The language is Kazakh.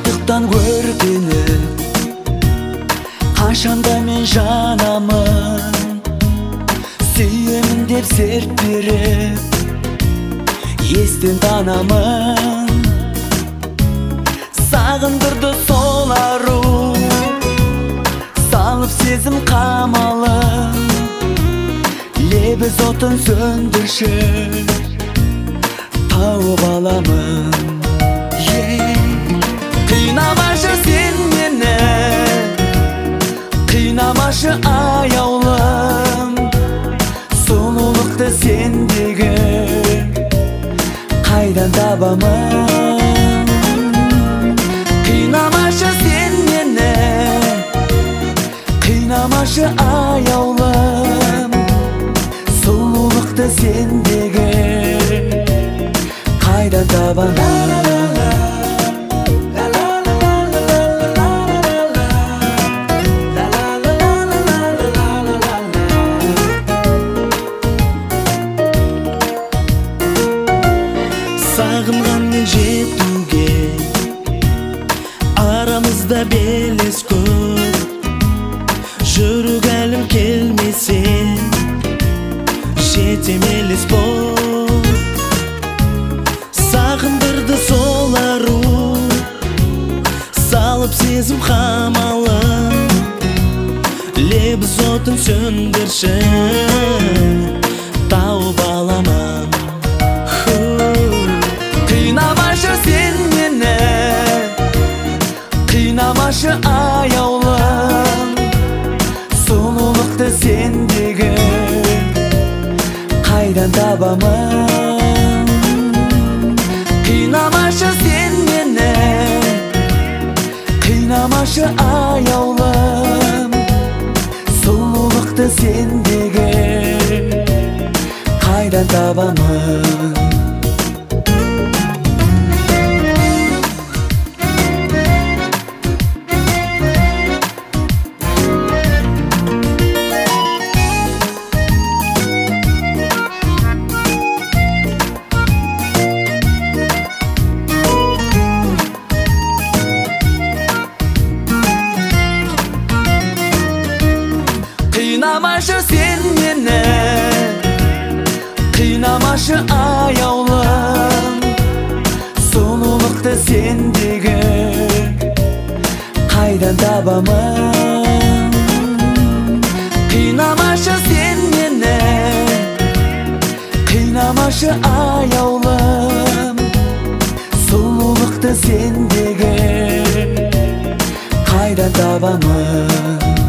Артықтан көргеніп қашанда мен жанамын, сүйемін деп серт беріп естен танамын. Сағындырды сол ару, салып сезім қамалын, лебіз отын сөндірші тауып аламын. Қинамашы сен мені, қинамашы аяулым, сұлулықты сендегі қайдан табамын. Қинамашы сен мені, қинамашы аяулым, сұлулықты сендегі қайдан табамын. Сағынғанмен жетуге арамызда белес көп, жүрек әлім келмесе жетем елес боп. Сағындырды сол ару, салып сезім қамалын, лебіз отын сөндірші тауып аламын. Қинамашы сен мені, қинамашы аяулым, сұлулықты сендегі қайдан табамын. Қинамашы сен мені, қинамашы аяулым, сұлулықты сендегі қайдан табамын. Қинамашы сен мені, қинамашы аяулым, сұлулықты сендегі қайдан табамын. Қинамашы сен мені, қинамашы аяулым, сұлулықты сендегі қайдан табамын.